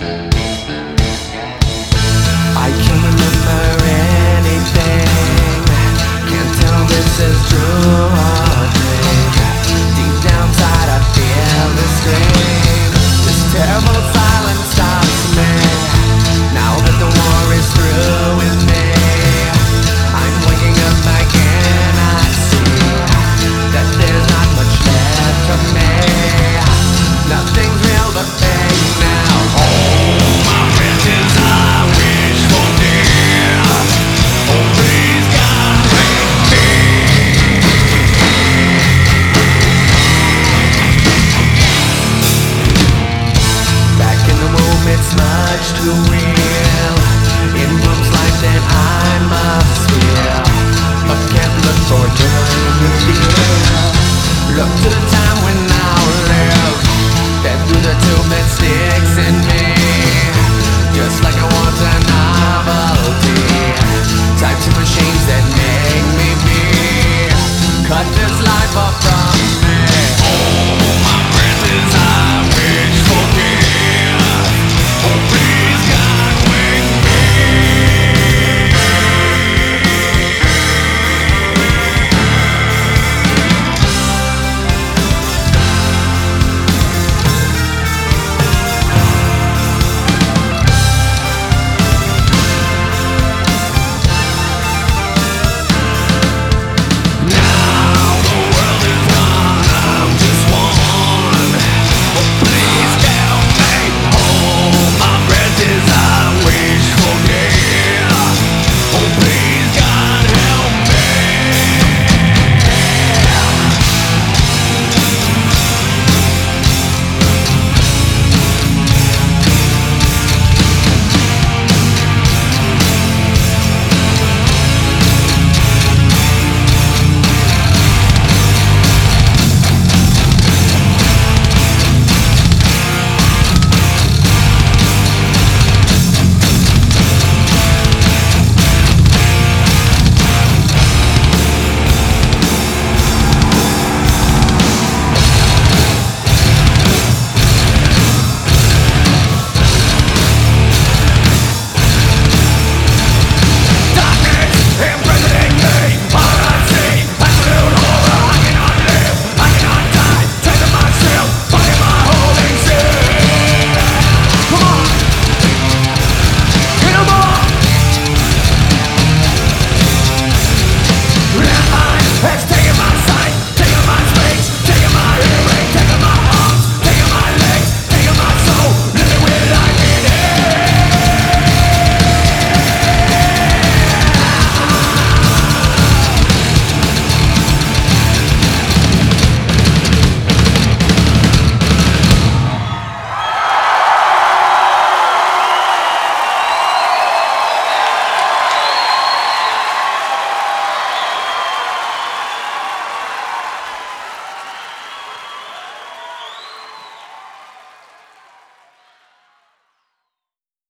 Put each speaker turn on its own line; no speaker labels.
I can't remember anything. Can't tell this is true or dream. Deep down inside I feel the scream. This terrible silence stops me. Now that the war is through with me, I'm waking up, I cannot see that there's not much left of me. Nothing's real but fake now. Oh, my friends, I wish for dear. Oh, please God, make me. Back in the womb, it's much too real. In Bloom's life, then I must feel, but can't look for eternity. Look to the time when I'll live, then through the tomb that still